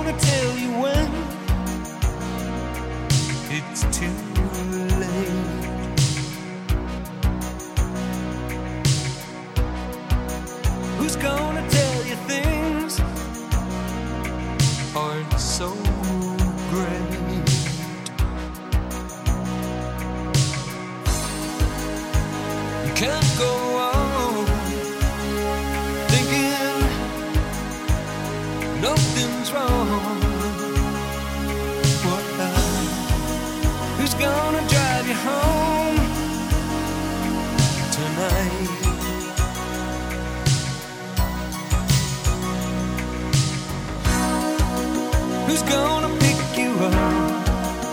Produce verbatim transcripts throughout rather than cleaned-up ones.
gonna tell you when it's too late? Who's gonna tell you things aren't so great? You can't go on thinking nothing's wrong. What? Who's gonna drive you home tonight? Who's gonna pick you up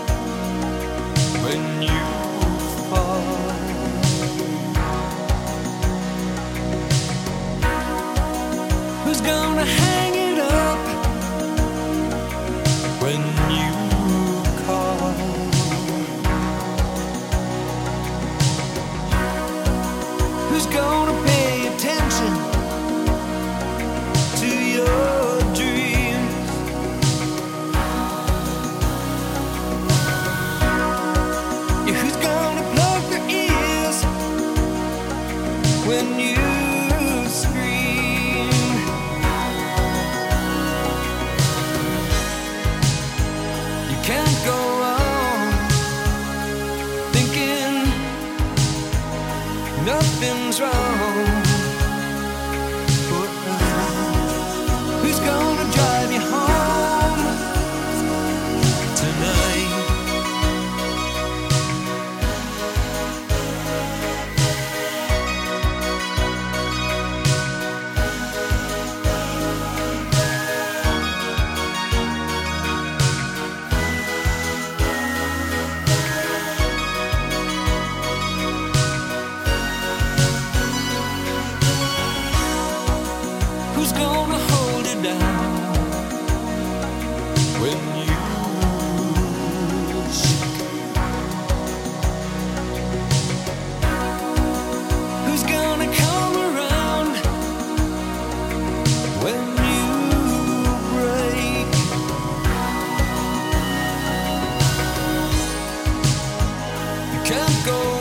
when you fall? Who's gonna hang it up when you call? Who's gonna pay attention to your dreams? Yeah, who's gonna plug their ears when you scream? You can't go on thinking nothing's wrong. Who's gonna drive you home tonight? Who's gonna hold it down when you shake? Who's gonna come around when you break? You can't go